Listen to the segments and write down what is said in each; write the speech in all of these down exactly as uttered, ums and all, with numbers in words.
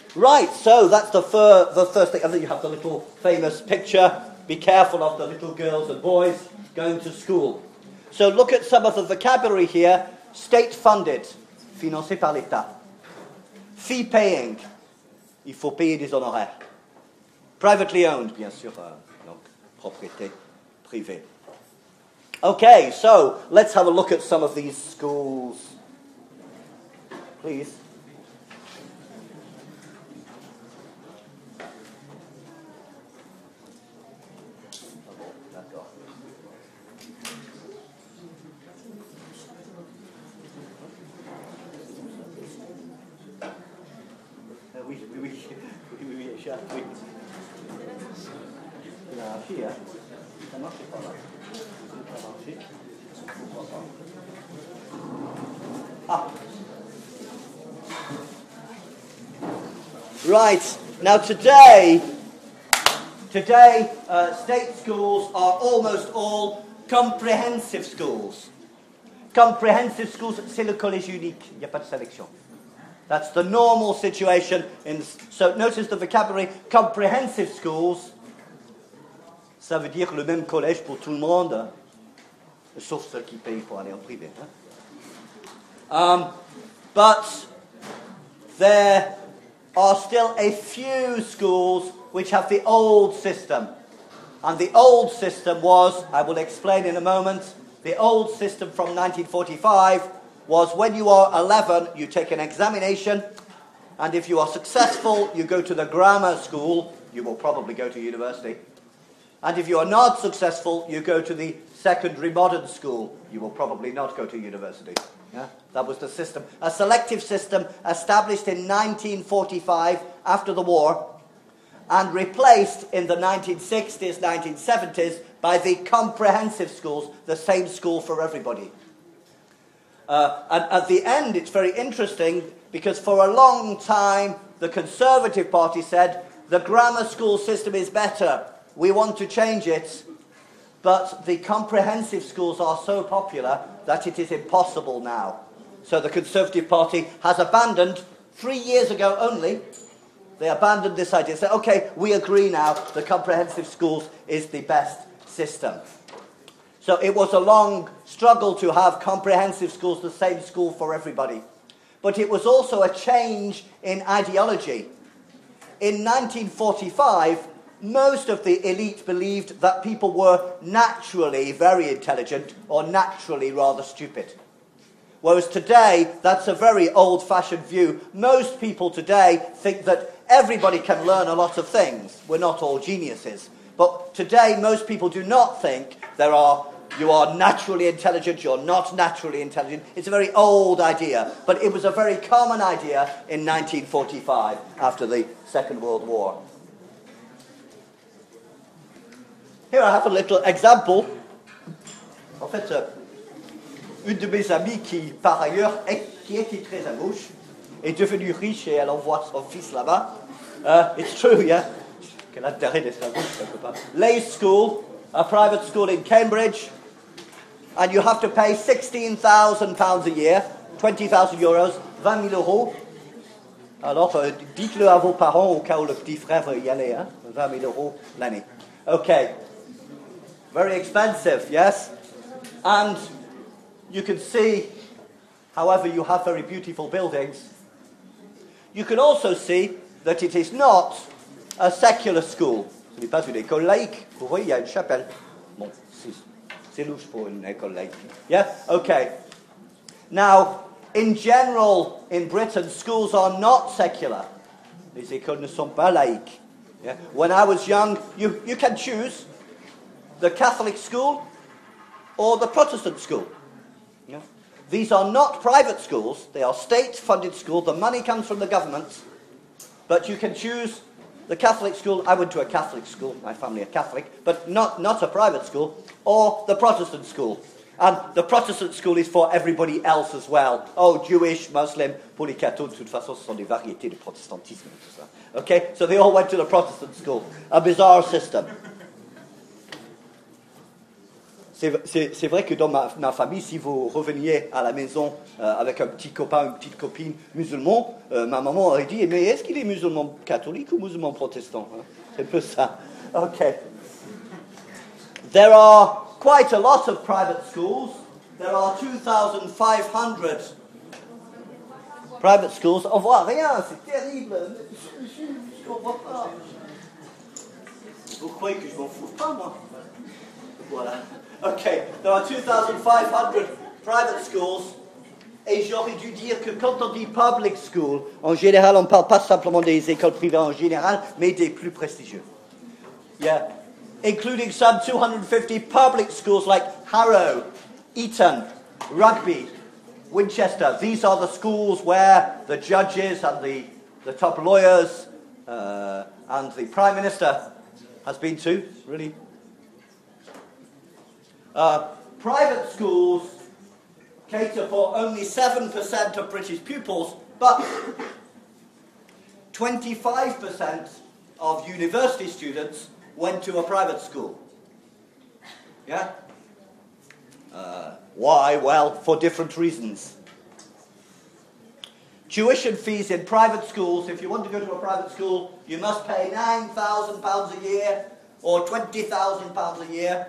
Right, so that's the, fir- the first thing. And then you have the little famous picture. Be careful of the little girls and boys going to school. So look at some of the vocabulary here. State-funded, financé par l'État. Fee-paying, il faut payer des honoraires. Privately owned, bien sûr, uh, donc propriété privée. Okay, so let's have a look at some of these schools. Please. Oui, oui, oui, oui, oui, oui, oui. Là, hier, ça marche pas là. Ça marche. Ah. Right. Now today, today, uh, state schools are almost all comprehensive schools. Comprehensive schools, c'est le collège unique. Il n'y a pas de sélection. That's the normal situation. In, so notice the vocabulary. Comprehensive schools, ça veut dire le même collège pour tout le monde, sauf ceux qui payent pour aller en privé. Hein? Um, but there are still a few schools which have the old system. And the old system was, I will explain in a moment, the old system from nineteen forty-five was when you are eleven, you take an examination, and if you are successful, you go to the grammar school. You will probably go to university. And if you are not successful, you go to the secondary modern school. You will probably not go to university. Yeah? That was the system. A selective system established in nineteen forty-five after the war and replaced in the nineteen sixties, nineteen seventies by the comprehensive schools, the same school for everybody. Uh, and at the end, it's very interesting because for a long time, the Conservative Party said, the grammar school system is better. We want to change it. But the comprehensive schools are so popular that it is impossible now. So the Conservative Party has abandoned, three years ago only, they abandoned this idea. Said, okay, we agree now, the comprehensive schools is the best system. So it was a long struggle to have comprehensive schools, the same school for everybody. But it was also a change in ideology. In nineteen forty-five, most of the elite believed that people were naturally very intelligent or naturally rather stupid. Whereas today, that's a very old-fashioned view. Most people today think that everybody can learn a lot of things. We're not all geniuses. But today, most people do not think there are, you are naturally intelligent, you're not naturally intelligent. It's a very old idea. But it was a very common idea in nineteen forty-five, after the Second World War. Here I have a little example. En fait, euh, une de mes amies qui, par ailleurs, est, qui était très à gauche, est devenue riche et elle envoie son fils là-bas. Uh, it's true, yeah. Quel intérêt d'être à gauche, quelque part. Leys School, a private school in Cambridge, and you have to pay sixteen thousand pounds a year, twenty thousand euros, vingt mille euros. Alors, euh, dites-le à vos parents au cas où le petit frère veut y aller, hein, vingt mille euros l'année. Okay. Very expensive, yes? And you can see, however, you have very beautiful buildings. You can also see that it is not a secular school. Ce n'est pas une école laïque. Vous voyez, il y a une chapelle. Bon, c'est louche pour une école laïque. Yeah? Okay. Now, in general, in Britain, schools are not secular. Les écoles ne sont pas laïques. Yeah? When I was young, you, you can choose the Catholic school or the Protestant school. Yeah? These are not private schools. They are state-funded schools. The money comes from the government. But you can choose the Catholic school. I went to a Catholic school. My family are Catholic. But not, not a private school. Or the Protestant school. And the Protestant school is for everybody else as well. Oh, Jewish, Muslim, pour les cathos, de toute façon, ce sont des variétés de protestantisme et tout ça. Okay? So they all went to the Protestant school. A bizarre system. c'est, c'est, c'est vrai que dans ma, ma famille, si vous reveniez à la maison euh, avec un petit copain, une petite copine musulman, euh, ma maman aurait dit, mais est-ce qu'il est musulman catholique ou musulman protestant, hein? C'est un peu ça. Okay. There are quite a lot of private schools. There are two thousand five hundred private schools. On voit rien, c'est terrible. Je comprends pas. Vous croyez que je m'en fous pas, moi? Voilà. Okay, there are two thousand five hundred private schools. Et j'aurais dû dire que quand on dit public school, en général, on ne parle pas simplement des écoles privées en général, mais des plus prestigieux. Yeah. Including some two hundred fifty public schools like Harrow, Eton, Rugby, Winchester. These are the schools where the judges and the, the top lawyers uh, and the Prime Minister has been to, really. Uh, private schools cater for only seven percent of British pupils, but twenty-five percent of university students went to a private school. Yeah? Uh, why? Well, for different reasons. Tuition fees in private schools, if you want to go to a private school, you must pay nine thousand pounds a year or twenty thousand pounds a year.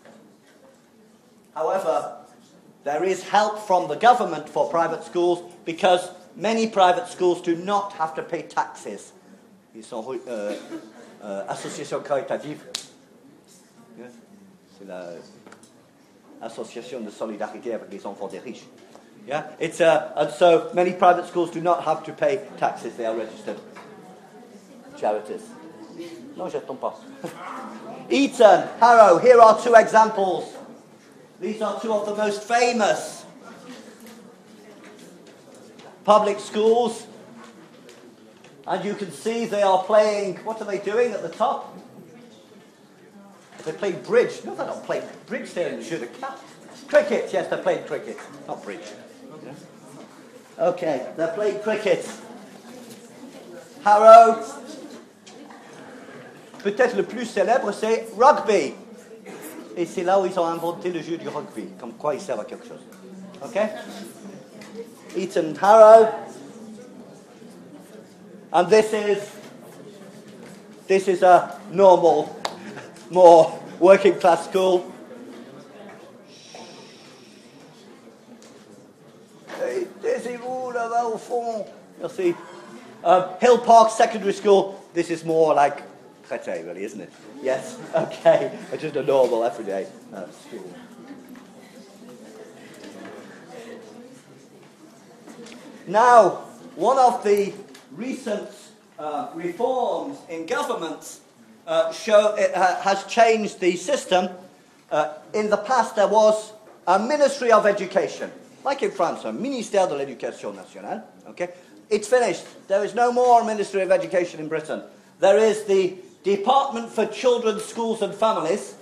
However, there is help from the government for private schools because many private schools do not have to pay taxes. Ils sont euh, euh, association caritative. Yeah? C'est l'association de solidarité avec les enfants des riches. Yeah? It's uh, and so many private schools do not have to pay taxes. They are registered charities. Non, j'attends pas. Eton, Harrow. Here are two examples. These are two of the most famous public schools. And you can see they are playing, what are they doing at the top? They're playing bridge. No, they're not playing bridge, they're in Jeu de Cartes. Cricket, yes, they're playing cricket, not bridge. Okay, they're playing cricket. Harrow. Peut-être le plus célèbre, c'est rugby. Et c'est là où ils ont inventé le jeu du rugby, comme quoi ils servent à quelque chose. Okay? Eton Harrow. And this is this is a normal, more working class school. Taisez-vous là-bas au fond. Merci. Um, Hill Park Secondary School. This is more like Créteil, really, isn't it? Yes. Okay. It's just a normal, everyday uh, school. Now, one of the recent uh, reforms in government uh, show it uh, has changed the system. Uh, in the past, there was a Ministry of Education, like in France, a Ministère de l'Éducation nationale. Okay, it's finished. There is no more Ministry of Education in Britain. There is the Department for Children, Schools and Families.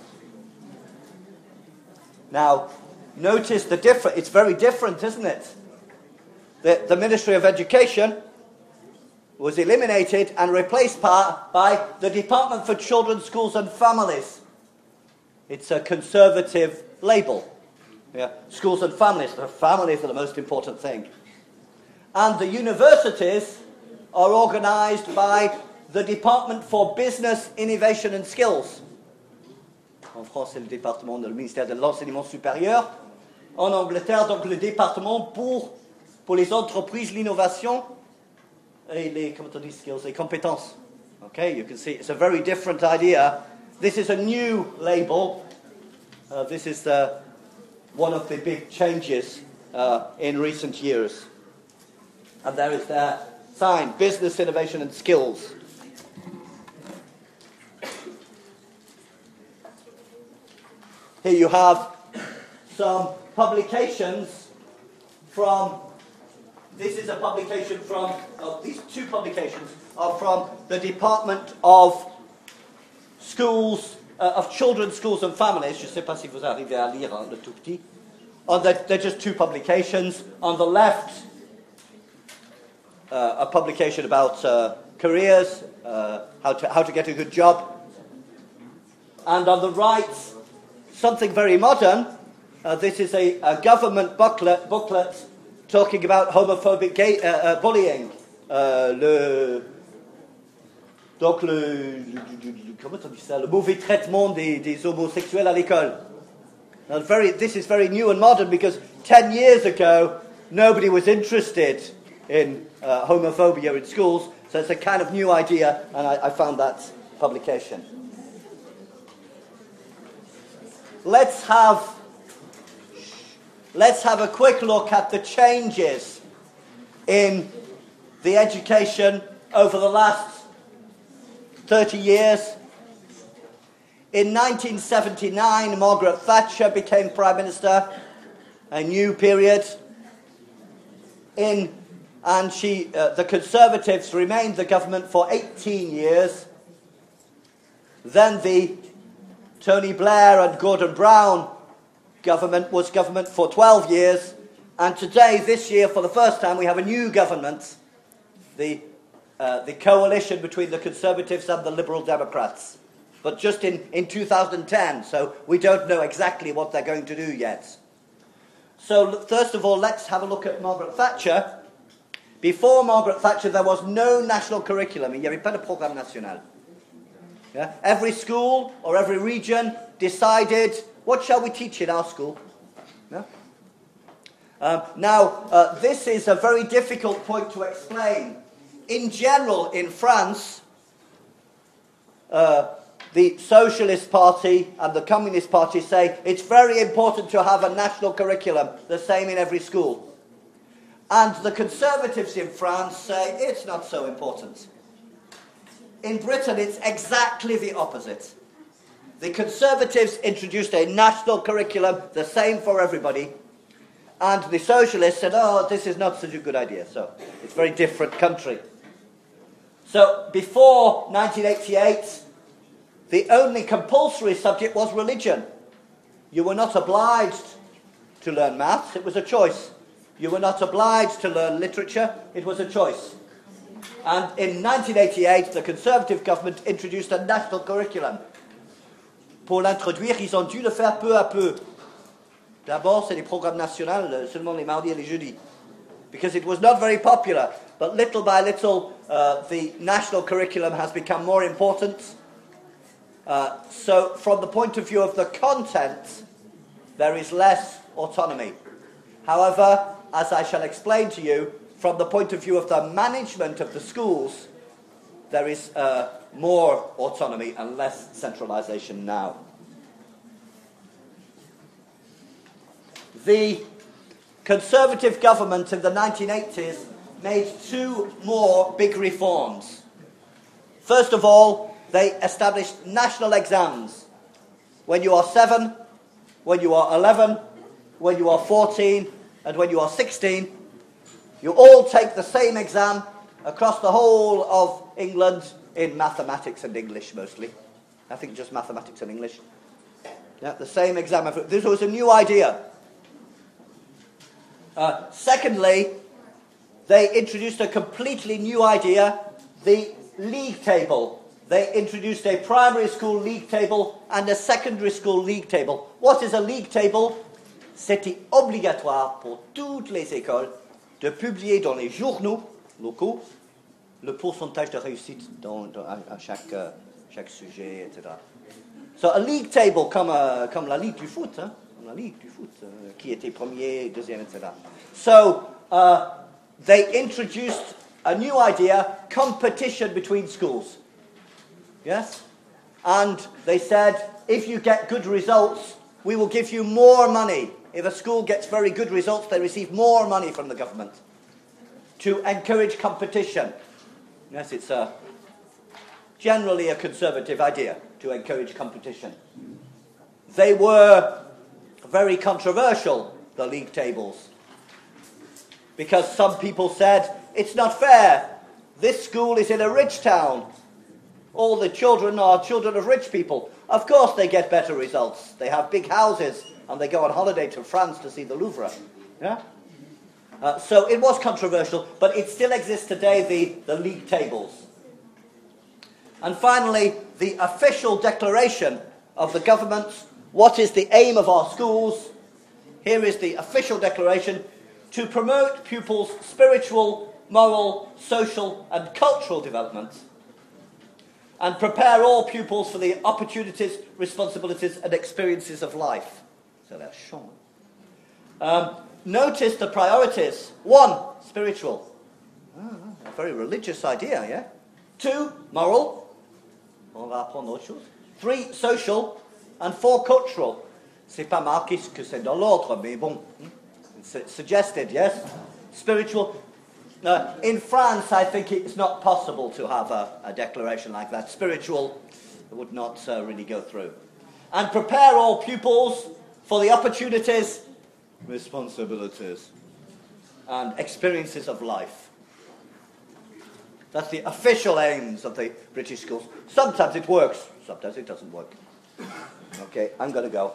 Now, notice the difference. It's very different, isn't it? The, the Ministry of Education was eliminated and replaced by, by the Department for Children, Schools and Families. It's a conservative label. Yeah. Schools and families. The families are the most important thing. And the universities are organised by the Department for Business, Innovation and Skills. En France, c'est le département du ministère de l'enseignement supérieur. En Angleterre, donc le département pour, pour les entreprises, l'innovation et les, comment on dit, skills, les compétences. Okay, you can see it's a very different idea. This is a new label. Uh, this is uh, one of the big changes uh, in recent years. And there is their sign, Business, Innovation and Skills. Here you have some publications from, this is a publication from, oh, these two publications are from the Department of Schools, uh, of Children, Schools and Families. Je ne sais pas si vous arrivez à lire hein, le tout petit. Oh, they're, they're just two publications. On the left, uh, a publication about uh, careers, uh, how to, how to get a good job. And on the right, something very modern. Uh, this is a, a government booklet, booklet talking about homophobic gay, uh, uh, bullying. Uh, le, donc le, le, comment on dit ça, le mauvais traitement des, des homosexuels à l'école. Now, very, this is very new and modern because ten years ago nobody was interested in uh, homophobia in schools, so it's a kind of new idea, and I, I found that publication. Let's have let's have a quick look at the changes in the education over the last thirty years. In nineteen seventy-nine, Margaret Thatcher became Prime Minister, a new period. In, and she, uh, the Conservatives remained the government for eighteen years. Then the Tony Blair and Gordon Brown government was government for twelve years. And today, this year, for the first time, we have a new government, the, uh, the coalition between the Conservatives and the Liberal Democrats. But just in, in two thousand ten, so we don't know exactly what they're going to do yet. So first of all, let's have a look at Margaret Thatcher. Before Margaret Thatcher, there was no national curriculum. Il n'y avait pas de programme national. Yeah? Every school or every region decided, what shall we teach in our school? Yeah? Um, now, uh, this is a very difficult point to explain. In general, in France, uh, the Socialist Party and the Communist Party say it's very important to have a national curriculum, the same in every school. And the Conservatives in France say it's not so important. In Britain, it's exactly the opposite. The Conservatives introduced a national curriculum, the same for everybody. And the Socialists said, oh, this is not such a good idea. So it's a very different country. So before nineteen eighty-eight, the only compulsory subject was religion. You were not obliged to learn maths, it was a choice. You were not obliged to learn literature, it was a choice. And in nineteen eighty-eight, the Conservative government introduced a national curriculum. Pour l'introduire, ils ont dû le faire peu à peu. D'abord, c'est des programmes nationaux, seulement les mardis et les jeudis. Because it was not very popular. But little by little, uh, the national curriculum has become more important. Uh, so, from the point of view of the content, there is less autonomy. However, as I shall explain to you, from the point of view of the management of the schools, there is uh, more autonomy and less centralization now. The Conservative government in the nineteen eighties made two more big reforms. First of all, they established national exams. When you are seven, when you are eleven, when you are fourteen, and when you are sixteen, you all take the same exam across the whole of England in mathematics and English mostly. I think just mathematics and English. Yeah, the same exam. This was a new idea. Uh, secondly, they introduced a completely new idea, the league table. They introduced a primary school league table and a secondary school league table. What is a league table? C'était obligatoire pour toutes les écoles de publier dans les journaux locaux le pourcentage de réussite dans, dans, à, à chaque, uh, chaque sujet, et cetera. So a league table, comme, uh, comme la ligue du foot, hein? La ligue du foot, uh, qui était premier, deuxième, et cetera. So uh, they introduced a new idea, competition between schools. Yes? And they said, if you get good results, we will give you more money. If a school gets very good results, they receive more money from the government to encourage competition. Yes, it's a, generally a conservative idea to encourage competition. They were very controversial, the league tables, because some people said, it's not fair. This school is in a rich town. All the children are children of rich people. Of course they get better results. They have big houses and they go on holiday to France to see the Louvre. Yeah? Uh, so it was controversial, but it still exists today, the, the league tables. And finally, the official declaration of the government What is the aim of our schools? Here is the official declaration: to promote pupils' spiritual, moral, social and cultural development, and prepare all pupils for the opportunities, responsibilities and experiences of life. So that's Sean. Um, notice the priorities. One, spiritual. Oh, a very religious idea, yeah? Two, moral. On va apprendre autre chose. Three, social. And four, cultural. C'est pas marqué ce que c'est dans l'ordre, mais bon. It's suggested, yes? Spiritual. Uh, in France, I think it's not possible to have a, a declaration like that. Spiritual would not uh, really go through. And prepare all pupils for the opportunities, responsibilities, and experiences of life. That's the official aims of the British schools. Sometimes it works, sometimes it doesn't work. Okay, I'm going to go.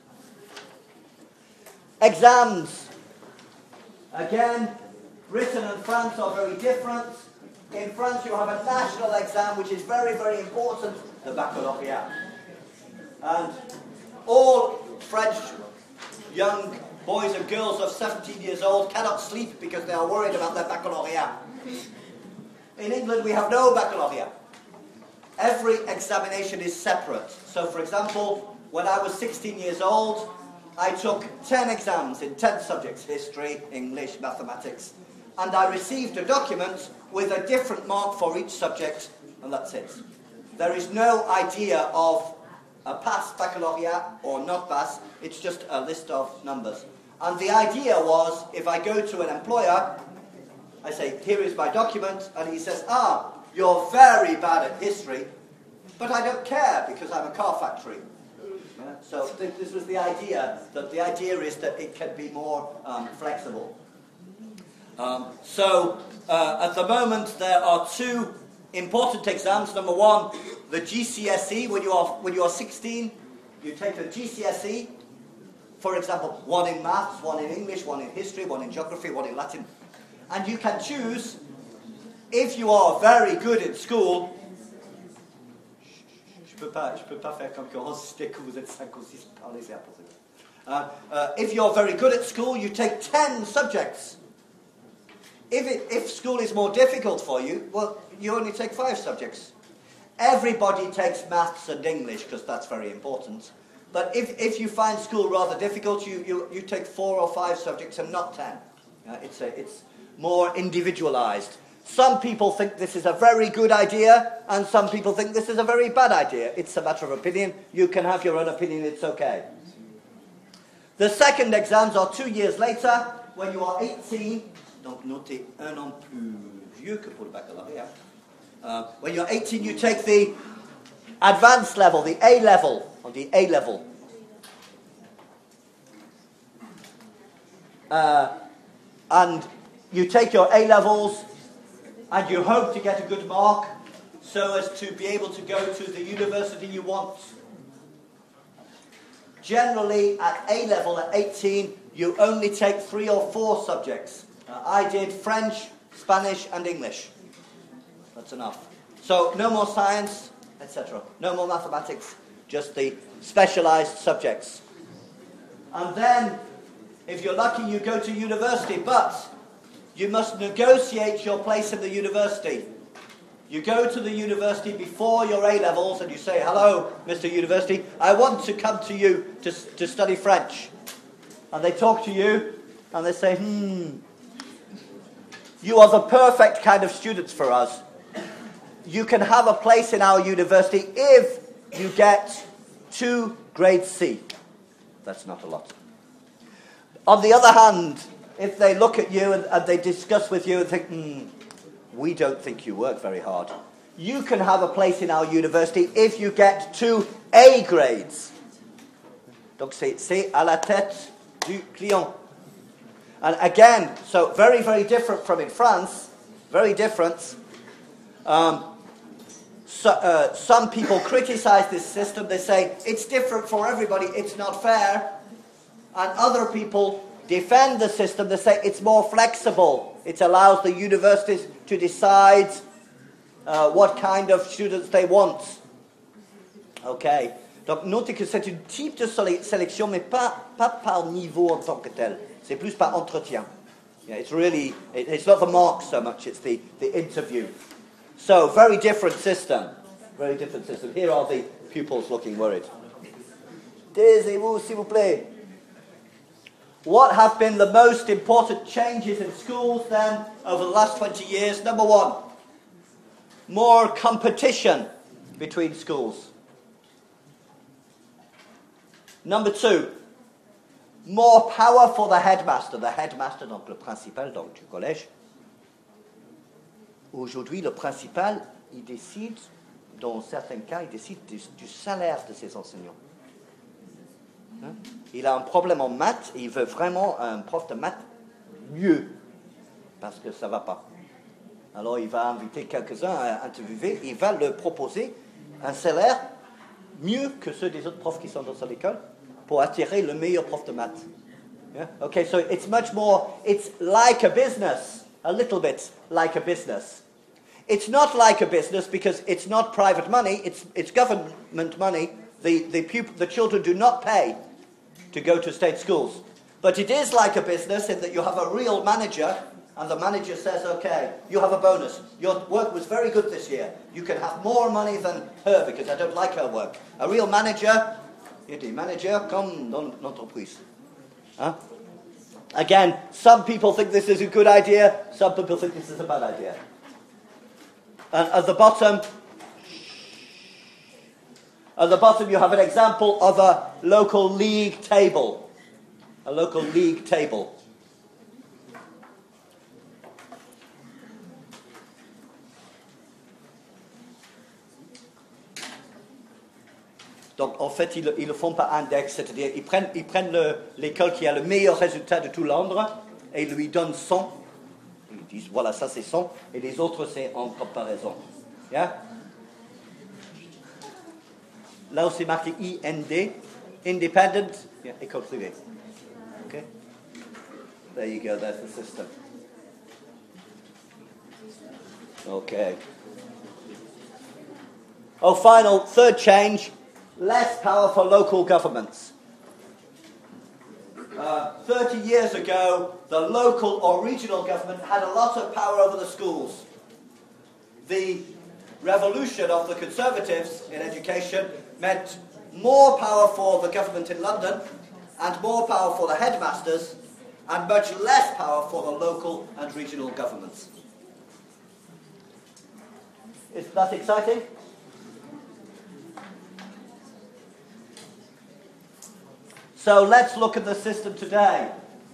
Exams. Again, Britain and France are very different. In France you have a national exam which is very, very important, the baccalaureate. And all French young boys and girls of seventeen years old cannot sleep because they are worried about their baccalaureate. In England we have no baccalaureate. Every examination is separate. So for example, when I was sixteen years old, I took ten exams in ten subjects: history, English, mathematics. And I received a document with a different mark for each subject, and that's it. There is no idea of a pass baccalaureate or not pass. It's just a list of numbers. And the idea was, if I go to an employer, I say, here is my document, and he says, ah, you're very bad at history, but I don't care because I'm a car factory. Yeah? So th this was the idea, that the idea is that it can be more um, flexible. Um, so, uh, at the moment, there are two important exams. Number one, the G C S E. When you are when you are sixteen, you take the G C S E. For example, one in maths, one in English, one in history, one in geography, one in Latin, and you can choose. If you are very good in school, je peux pas, je peux pas faire concurrence dès que vous êtes cinq ou six par les airs. Uh, uh, if you're very good at school, you take ten subjects. If, it, if school is more difficult for you, well, you only take five subjects. Everybody takes maths and English because that's very important. But if, if you find school rather difficult, you, you, you take four or five subjects and not ten. Uh, it's, a, it's more individualized. Some people think this is a very good idea, and some people think this is a very bad idea. It's a matter of opinion. You can have your own opinion, it's okay. The second exams are two years later, when you are eighteen. Donc notez un an plus vieux que pour le baccalauréat. Uh, when you're eighteen, you take the advanced level, the A level, or the A level. Uh, and you take your A levels, and you hope to get a good mark, so as to be able to go to the university you want. Generally, at A level, at eighteen, you only take three or four subjects. Uh, I did French, Spanish and English. That's enough. So no more science, et cetera. No more mathematics, just the specialized subjects. And then, if you're lucky, you go to university, but you must negotiate your place in the university. You go to the university before your A-levels and you say, hello, Mister University, I want to come to you to, to study French. And they talk to you and they say, hmm, you are the perfect kind of students for us. You can have a place in our university if you get two grade C. That's not a lot. On the other hand, if they look at you and, and they discuss with you and think, hmm, we don't think you work very hard, you can have a place in our university if you get two A grades. Donc c'est, c'est à la tête du client. And again, so very, very different from in France, very different. Um, so, uh, some people criticize this system. They say, it's different for everybody, it's not fair. And other people defend the system. They say, it's more flexible. It allows the universities to decide uh, what kind of students they want. Okay. Donc, notez que c'est un type de sélection, mais pas, pas par niveau en tant que tel. C'est plus par entretien. Yeah, it's really, it, it's not the mark so much, it's the, the interview. So, very different system. Very different system. Here are the pupils looking worried. Taisez-vous, s'il vous plaît. What have been the most important changes in schools then over the last twenty years? Number one, more competition between schools. Number two, more power for the headmaster. The headmaster, donc le principal donc, du collège. Aujourd'hui, le principal, il décide, dans certains cas, il décide du, du salaire de ses enseignants. Hein? Il a un problème en maths et il veut vraiment un prof de maths mieux, parce que ça ne va pas. Alors il va inviter quelques-uns à interviewer et il va leur proposer un salaire mieux que ceux des autres profs qui sont dans son école pour attirer le meilleur prof de maths. Yeah? Okay, so it's much more, it's like a business, a little bit like a business. It's not like a business because it's not private money, it's, it's government money. The, the, pup- the children do not pay to go to state schools. But it is like a business in that you have a real manager and the manager says, okay, you have a bonus. Your work was very good this year. You can have more money than her because I don't like her work. A real manager, il dit manager comme dans l'entreprise. Huh? Again, some people think this is a good idea, some people think this is a bad idea. And at the bottom, at the bottom you have an example of a local league table. A local league table. Donc, en fait, ils ne le font pas index, c'est-à-dire ils prennent, ils prennent le, l'école qui a le meilleur résultat de tout Londres et ils lui donnent cent. Ils disent, voilà, ça c'est cent, et les autres c'est en comparaison. Yeah? Là où c'est marqué I N D, independent, yeah, école privée. Okay? There you go, that's the system. Okay. Oh, final, third change. Less power for local governments. Uh, thirty years ago, the local or regional government had a lot of power over the schools. The revolution of the Conservatives in education meant more power for the government in London and more power for the headmasters and much less power for the local and regional governments. Isn't that exciting? So let's look at the system today.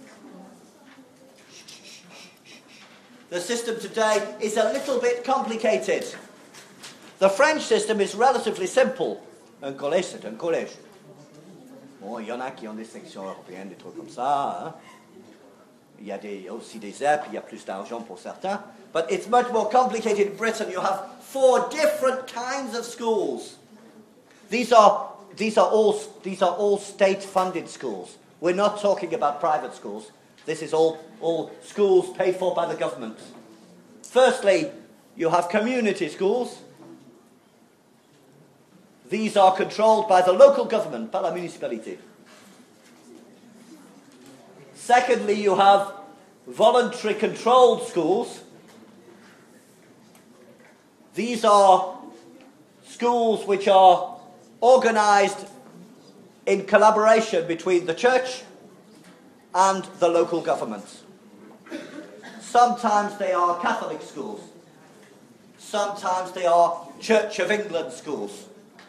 The system today is a little bit complicated. The French system is relatively simple. Un collège, c'est un collège. Bon, il y en a qui ont des sections européennes, des trucs comme ça. Hein? Il y a des, aussi des aides, il y a plus d'argent pour certains. But it's much more complicated in Britain. You have four different kinds of schools. These are These are all these are all state-funded schools. We're not talking about private schools. This is all, all schools paid for by the government. Firstly, you have community schools. These are controlled by the local government, par la municipalité. Secondly, you have voluntary controlled schools. These are schools which are organised in collaboration between the church and the local government. Sometimes they are Catholic schools. Sometimes they are Church of England schools.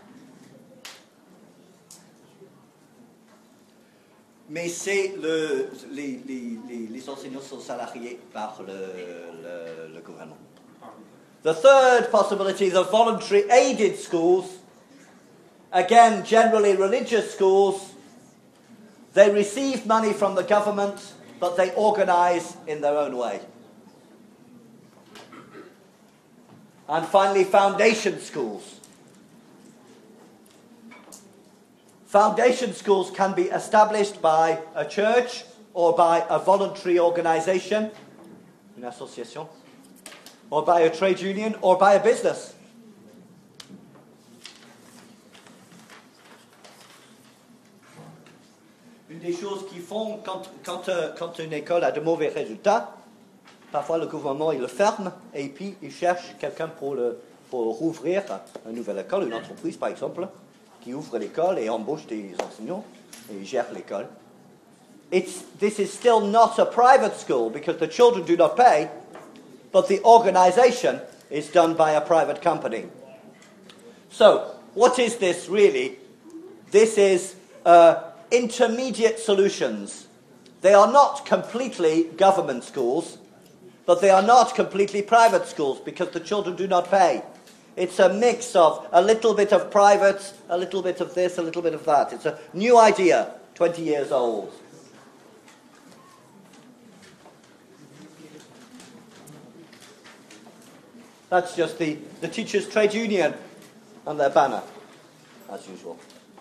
Mais c'est le, les, les, les, les enseignants sont salariés par le, le, le gouvernement. The third possibility, the voluntary aided schools. Again, generally religious schools, they receive money from the government, but they organise in their own way. And finally, foundation schools. Foundation schools can be established by a church or by a voluntary organisation, une association, or by a trade union or by a business. une des choses qu'ils font quand, quand, euh, quand une école a de mauvais résultats, parfois le gouvernement il le ferme et puis il cherche quelqu'un pour, le, pour rouvrir une nouvelle école, une entreprise par exemple, qui ouvre l'école et embauche des enseignants et gère l'école. It's, this is still not a private school because the children do not pay, but the organization is done by a private company. So, what is this really? This is uh, intermediate solutions. They are not completely government schools, but they are not completely private schools because the children do not pay. It's a mix of a little bit of private, a little bit of this, a little bit of that. It's a new idea, twenty years old. That's just the, the teachers' trade union and their banner, as usual.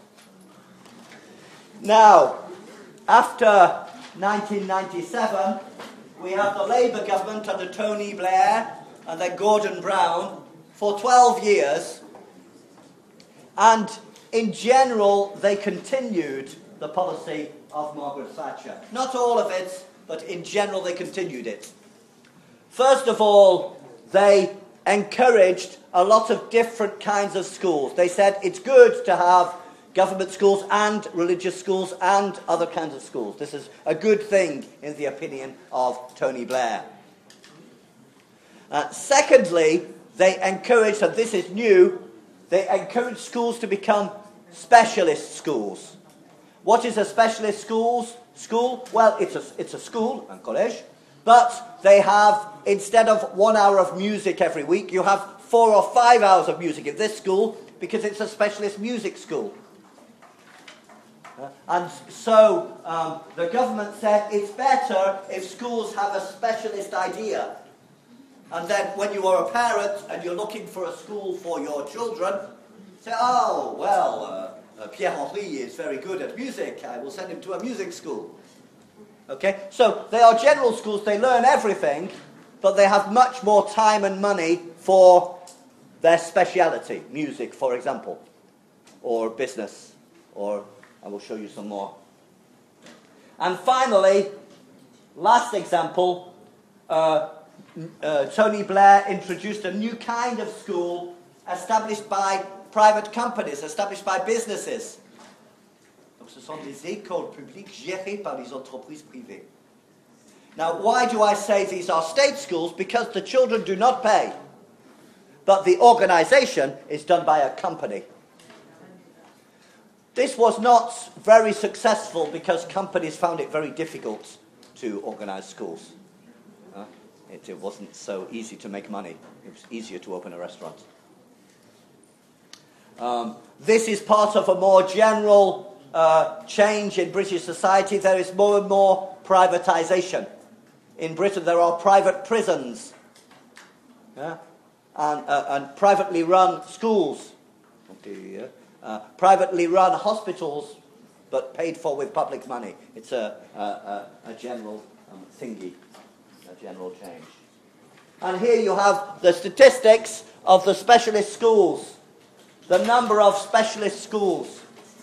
Now, after nineteen ninety-seven, we have the Labour government under Tony Blair and then Gordon Brown for twelve years. And in general, they continued the policy of Margaret Thatcher. Not all of it, but in general, they continued it. First of all, they encouraged a lot of different kinds of schools. They said it's good to have government schools and religious schools and other kinds of schools. This is a good thing in the opinion of Tony Blair. Uh, secondly, they encouraged, and this is new, they encouraged schools to become specialist schools. What is a specialist schools, school? Well, it's a, it's a school, un collège, but they have, instead of one hour of music every week, you have four or five hours of music at this school because it's a specialist music school. Uh, and so um, the government said it's better if schools have a specialist idea. And then when you are a parent and you're looking for a school for your children, say, oh, well, uh, uh, Pierre-Henri is very good at music. I will send him to a music school. Okay, so they are general schools, they learn everything, but they have much more time and money for their speciality, music, for example, or business, or I will show you some more. And finally, last example, uh, uh, Tony Blair introduced a new kind of school established by private companies, established by businesses. Donc ce sont des écoles publiques gérées par les entreprises privées. Now, why do I say these are state schools? Because the children do not pay, but the organization is done by a company. This was not very successful because companies found it very difficult to organize schools. Uh, it, it wasn't so easy to make money. It was easier to open a restaurant. Um, this is part of a more general uh, change in British society. There is more and more privatization. In Britain, there are private prisons, yeah? and, uh, and privately run schools, uh, privately run hospitals, but paid for with public money. It's a, a, a, a general um, thingy, a general change. And here you have the statistics of the specialist schools, the number of specialist schools.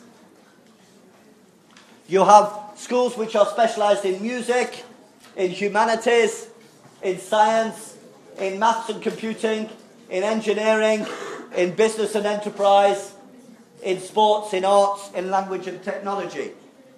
You have schools which are specialized in music, in humanities, in science, in maths and computing, in engineering, in business and enterprise, in sports, in arts, in language and technology.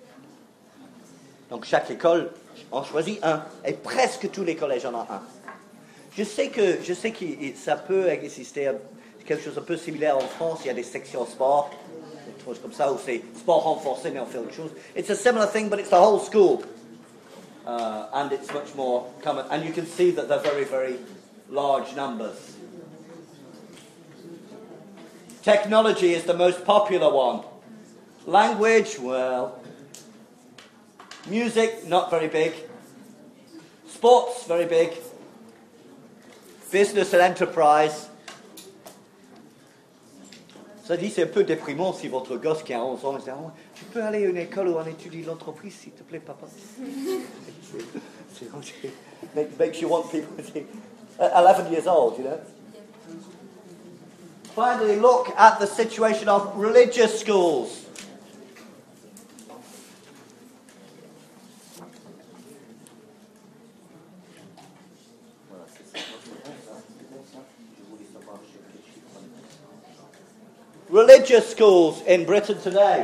Donc chaque école en choisit un, et presque tous les collèges en ont un. Je sais que, je sais que ça peut exister quelque chose un peu similaire en France. Il y a des sections sport, des choses comme ça, où c'est sport renforcé mais on fait autre chose. It's a similar thing, but it's the whole school. Uh, and it's much more common. And you can see that they're very, very large numbers. Technology is the most popular one. Language, well. Music, not very big. Sports, very big. Business and enterprise. Ça dit, c'est un peu déprimant si votre gosse qui a onze ans, il dit, oh, tu peux aller à une école où on étudie l'entreprise, s'il te plaît, papa. It makes you want people to see. eleven years old, you know. Finally, look at the situation of religious schools. religious schools in Britain today.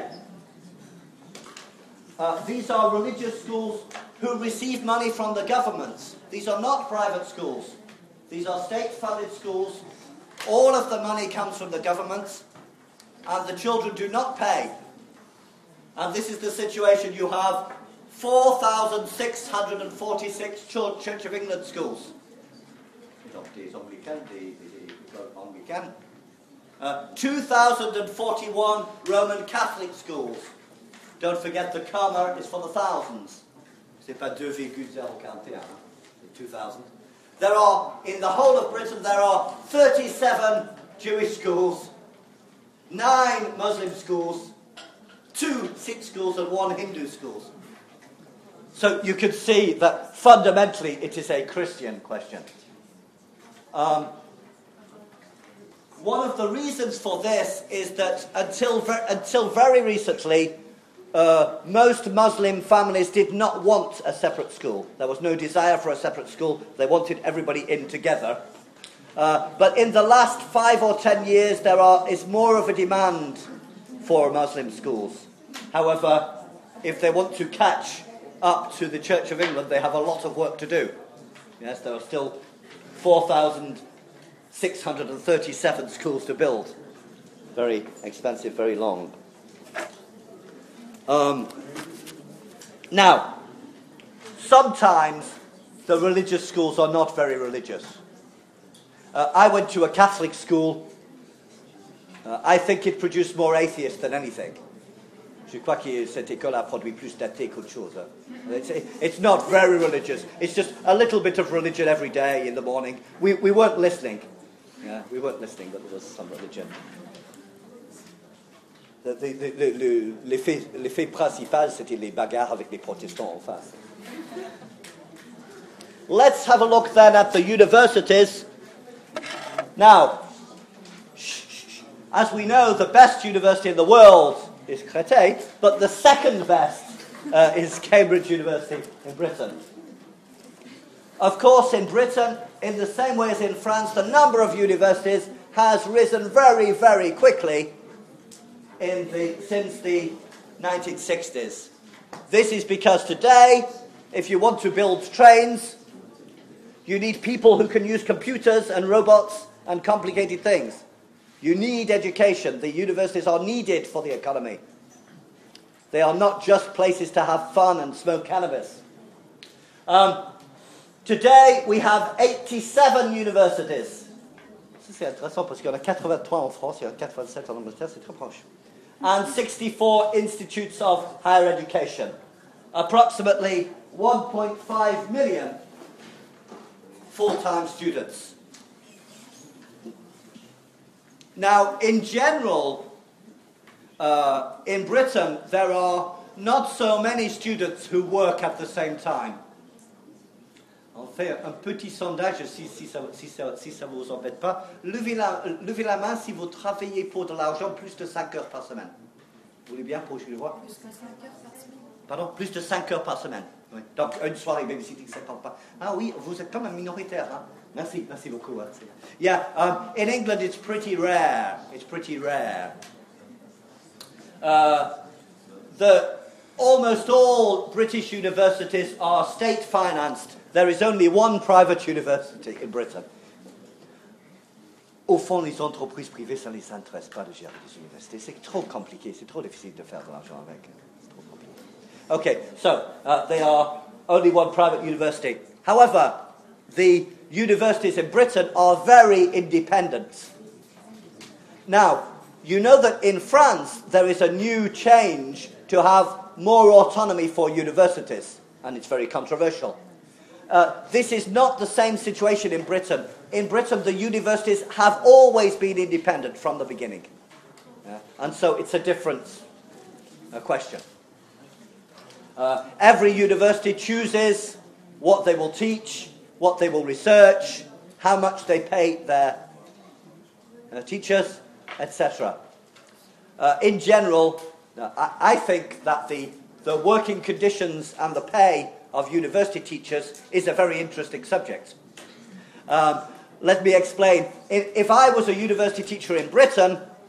Uh, these are religious schools who receive money from the government. These are not private schools. These are state-funded schools. All of the money comes from the government, and the children do not pay. And this is the situation. You have four thousand six hundred forty-six Church of England schools. Uh, two thousand forty-one Roman Catholic schools. Don't forget the comma is for the thousands. C'est pas two virgule zero one one, two thousand. There are, in the whole of Britain, there are thirty-seven Jewish schools, nine Muslim schools, two Sikh schools and one Hindu schools. So you can see that fundamentally it is a Christian question. Um, one of the reasons for this is that until, ver- until very recently, uh, most Muslim families did not want a separate school. There was no desire for a separate school. They wanted everybody in together. Uh, but in the last five or ten years, there are, is more of a demand for Muslim schools. However, if they want to catch up to the Church of England, they have a lot of work to do. Yes, there are still four thousand six hundred thirty-seven schools to build. Very expensive, very long. Um, now, sometimes the religious schools are not very religious. Uh, I went to a Catholic school. Uh, I think it produced more atheists than anything. Je crois que cette école a produit plus d'athées qu'autre chose. It's, it's not very religious. It's just a little bit of religion every day in the morning. We, we weren't listening. Yeah, we weren't listening, but there was some religion. The, the, the, the, l'effet, l'effet principal, c'était les bagarres avec les protestants en face. Let's have a look then at the universities. Now, as we know, the best university in the world is Créteil, but the second best uh, is Cambridge University in Britain. Of course, in Britain, in the same way as in France, the number of universities has risen very, very quickly in the, since the nineteen sixties. This is because today, if you want to build trains, you need people who can use computers and robots and complicated things. You need education. The universities are needed for the economy. They are not just places to have fun and smoke cannabis. Um, today we have eighty-seven universities. C'est intéressant parce qu'il y en a quatre-vingt-trois en France, il y en a quatre-vingt-sept en Angleterre, c'est très proche. And sixty-four institutes of higher education. Approximately one point five million full-time students. Now, in general, uh, in Britain, there are not so many students who work at the same time. On fait un petit sondage, si, si, ça, si, ça, si ça vous embête pas. Levez la, levez la main si vous travaillez pour de l'argent plus de cinq heures par semaine. Vous voulez bien pour que je le vois? Plus de cinq heures par semaine. Pardon? Plus de cinq heures par semaine. Oui. Donc, une soirée babysitting, ça ne parle pas. Ah oui, vous êtes quand même minoritaire, hein? Merci, merci beaucoup. Yeah, um, in England it's pretty rare. It's pretty rare. Uh, the, almost all British universities are state-financed. There is only one private university in Britain. Au fond, les entreprises privées, ça ne les intéresse pas de gérer des universités. C'est trop compliqué, c'est trop difficile de faire de l'argent avec. C'est trop compliqué. Okay, so uh, they are only one private university. However, the universities in Britain are very independent. Now, you know that in France there is a new change to have more autonomy for universities, and it's very controversial. Uh, this is not the same situation in Britain. In Britain, the universities have always been independent from the beginning. Yeah? And so it's a different uh, question. Uh, every university chooses what they will teach, what they will research, how much they pay their uh, teachers, et cetera. Uh, in general, uh, I, I think that the, the working conditions and the pay of university teachers is a very interesting subject. Um, let me explain. If I was a university teacher in Britain,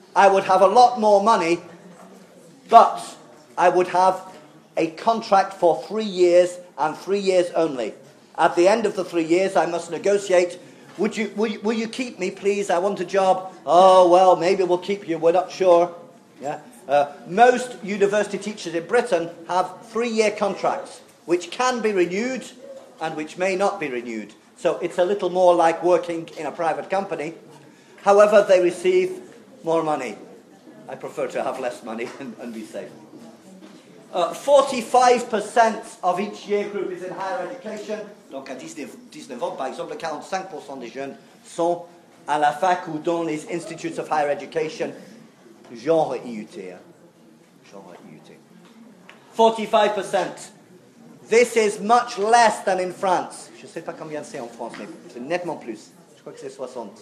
I would have a lot more money, but I would have a contract for three years and three years only. At the end of the three years, I must negotiate. Would you, will you, will you keep me, please? I want a job. Oh, well, maybe we'll keep you. We're not sure. Yeah. Uh, most university teachers in Britain have three-year contracts, which can be renewed and which may not be renewed. So it's a little more like working in a private company. However, they receive more money. I prefer to have less money and, and be safe. Uh, forty-five percent of each year group is in higher education. Donc à dix-neuf ans, par exemple, quarante-cinq percent des jeunes sont à la fac ou dans les institutes of higher education, genre I U T. Hein? Genre I U T. forty-five percent. This is much less than in France. Je ne sais pas combien c'est en France, mais c'est nettement plus. Je crois que c'est soixante.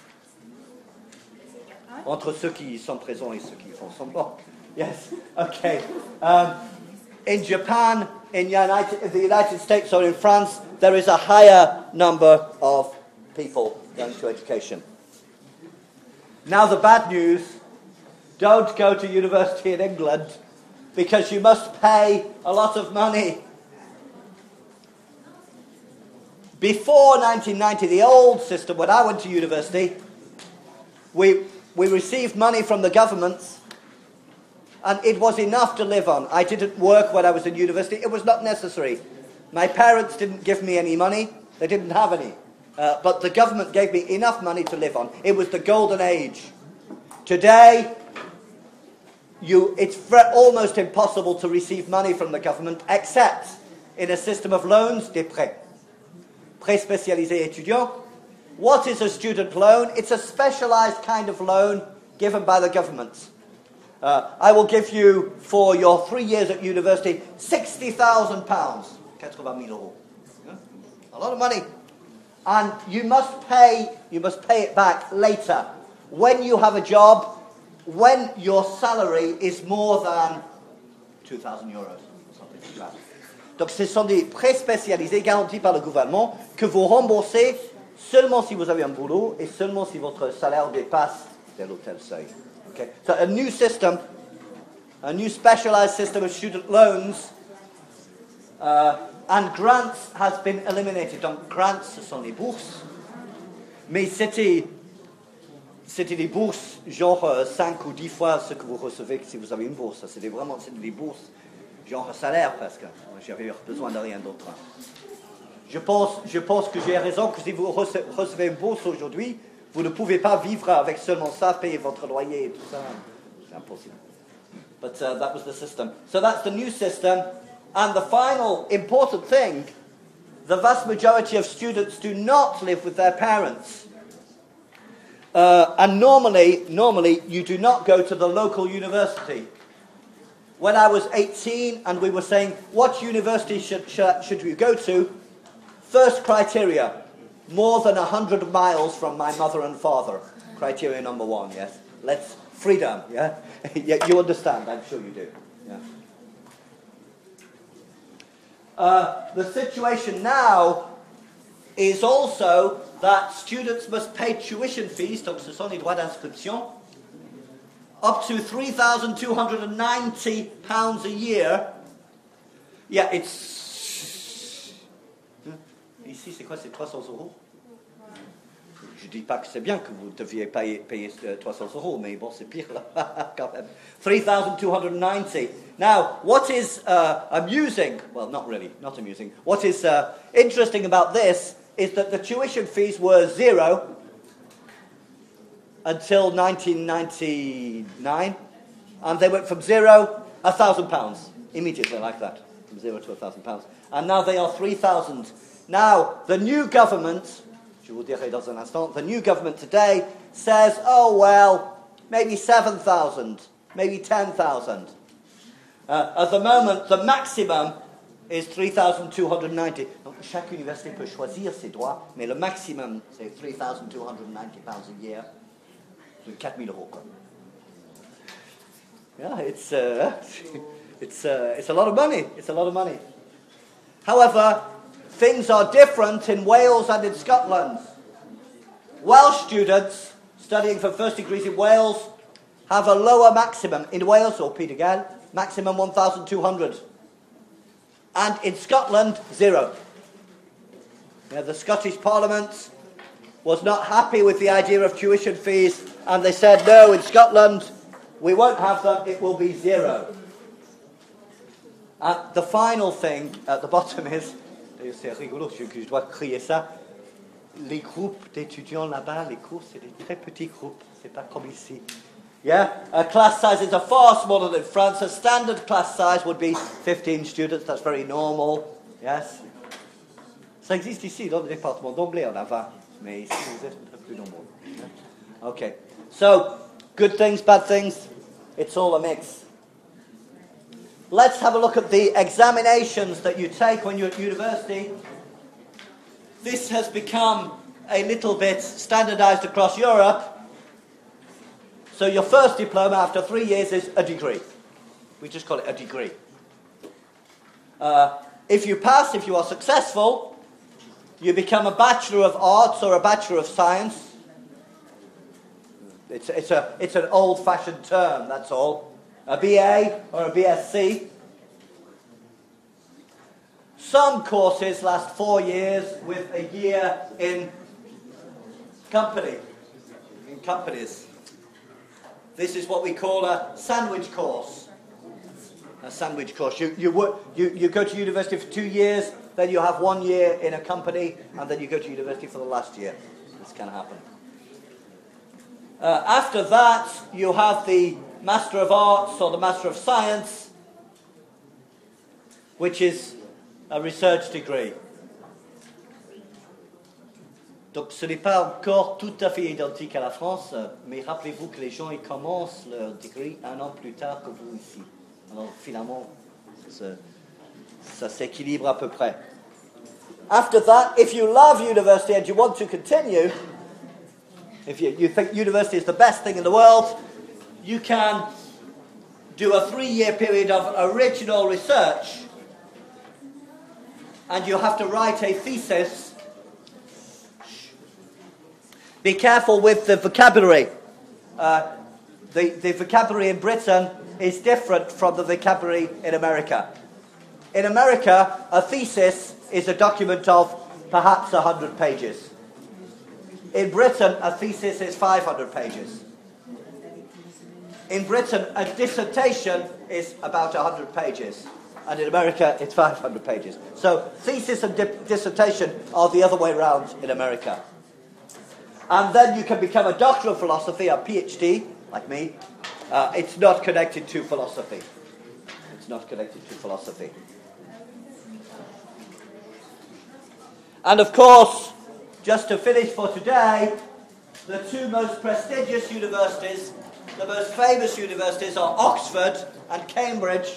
Entre ceux qui sont présents et ceux qui font semblant. Yes, okay. Um, in Japan, in United, the United States, or in France, there is a higher number of people going to education. Now the bad news, don't go to university in England because you must pay a lot of money. Before nineteen ninety, the old system, when I went to university, we, we received money from the governments, and it was enough to live on. I didn't work when I was in university. It was not necessary. My parents didn't give me any money. They didn't have any. Uh, but the government gave me enough money to live on. It was the golden age. Today, you, it's almost impossible to receive money from the government except in a system of loans, des prêts. Prêts spécialisés étudiants. What is a student loan? It's a specialized kind of loan given by the government. Uh, I will give you, for your three years at university, sixty thousand pounds. eighty mille euros. Yeah? A lot of money. And you must pay, you must pay it back later. When you have a job, when your salary is more than two thousand euros. Something like that. Donc ce sont des prêts spécialisés garantis par le gouvernement que vous remboursez seulement si vous avez un boulot et seulement si votre salaire dépasse tel ou tel seuil. Okay. So a new system, a new specialized system of student loans uh, and grants has been eliminated. Donc grants, ce sont les bourses. Mais c'était, c'était des bourses genre euh, cinq ou dix fois ce que vous recevez si vous avez une bourse. C'était vraiment c'était des bourses genre salaire presque. J'avais besoin de rien d'autre. Je pense, je pense que j'ai raison que si vous recevez une bourse aujourd'hui, vous ne pouvez pas vivre avec seulement ça, payer votre loyer et tout ça. C'est impossible. But uh, that was the system. So that's the new system. And the final important thing, the vast majority of students do not live with their parents. Uh, and normally, normally, you do not go to the local university. When I was eighteen and we were saying, what university should, should, should we go to? First criteria. More than a hundred miles from my mother and father. Criteria number one, yes. Let's freedom, yeah. Yeah, you understand, I'm sure you do. Yeah. Uh, the situation now is also that students must pay tuition fees, donc ce sont les droits d'inscription, up to three thousand two hundred ninety pounds a year. Yeah, it's... Ici, c'est quoi? C'est trois cents euros? Je dis pas que c'est bien que vous deviez payer, payer trois cents euros, mais bon, c'est pire là, quand même. three thousand two hundred ninety. Now, what is uh, amusing, well, not really, not amusing, what is uh, interesting about this is that the tuition fees were zero until nineteen ninety-nine, and they went from zero, a thousand pounds, immediately like that, from zero to a thousand pounds. And now they are three thousand. Now, the new government, je vous dirai dans un instant, the new government today says, oh, well, maybe seven thousand, maybe ten thousand. Uh, at the moment, the maximum is three thousand two hundred ninety. Donc, chaque université peut choisir ses droits, mais le maximum, c'est three thousand two hundred ninety pounds a year. C'est quatre mille euros, quoi. Yeah, it's, uh, it's, uh, it's a lot of money. It's a lot of money. However, things are different in Wales and in Scotland. Welsh students studying for first degrees in Wales have a lower maximum. In Wales or Pays de Galles, maximum one thousand two hundred. And in Scotland, zero. You know, the Scottish Parliament was not happy with the idea of tuition fees, and they said, no, in Scotland, we won't have them, it will be zero. And the final thing at the bottom is, c'est rigolo, je dois crier ça, les groupes d'étudiants là-bas, les cours, c'est des très petits groupes, c'est pas comme ici. Yeah, a class sizes are far smaller than France. A standard class size would be fifteen students. That's very normal. Yes. Ça existe ici, dans le département d'anglais, on a vingt. Mais ici, vous êtes un peu plus nombreux. Okay. So, good things, bad things. It's all a mix. Let's have a look at the examinations that you take when you're at university. This has become a little bit standardized across Europe. So your first diploma after three years is a degree. We just call it a degree. Uh, if you pass, if you are successful, you become a Bachelor of Arts or a Bachelor of Science. It's, it's, a, it's an old-fashioned term, that's all. A B A or a B S c. Some courses last four years with a year in company, in companies. This is what we call a sandwich course. A sandwich course. You, you, work, you, you go to university for two years, then you have one year in a company, and then you go to university for the last year. This can happen. Uh, after that, you have the Master of Arts or the Master of Science, which is a research degree. Donc ce n'est pas encore tout à fait identique à la France, mais rappelez-vous que les gens ils commencent leur degré un an plus tard que vous ici. Alors finalement, ça, ça s'équilibre à peu près. After that, if you love university and you want to continue, if you, you think university is the best thing in the world, you can do a three-year period of original research, and you have to write a thesis. Be careful with the vocabulary. Uh, the, the vocabulary in Britain is different from the vocabulary in America. In America, a thesis is a document of perhaps one hundred pages. In Britain, a thesis is five hundred pages. In Britain, a dissertation is about one hundred pages. And in America, it's five hundred pages. So, thesis and di- dissertation are the other way around in America. And then you can become a Doctor of Philosophy, a PhD, like me. Uh, it's not connected to philosophy. It's not connected to philosophy. And of course, just to finish for today, the two most prestigious universities, the most famous universities are Oxford and Cambridge.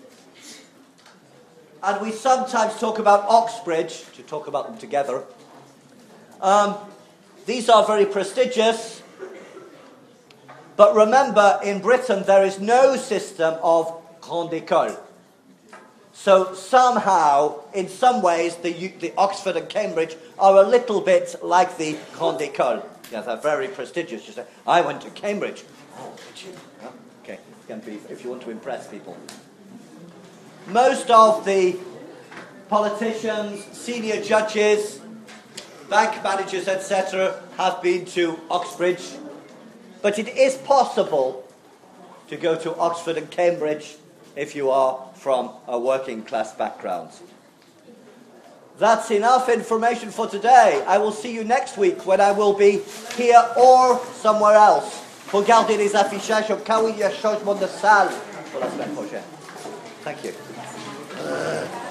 And we sometimes talk about Oxbridge, to talk about them together. Um, these are very prestigious. But remember, in Britain, there is no system of grande école. So somehow, in some ways, the, the Oxford and Cambridge are a little bit like the grande école. Yeah, they're very prestigious. You say, I went to Cambridge. Oh, did you? Oh, okay, can be if you want to impress people. Most of the politicians, senior judges, bank managers, et cetera, have been to Oxbridge. But it is possible to go to Oxford and Cambridge if you are from a working class background. That's enough information for today. I will see you next week when I will be here or somewhere else. Regardez les affichages au cas où il y a changement de salle pour la semaine prochaine. Thank you. Uh.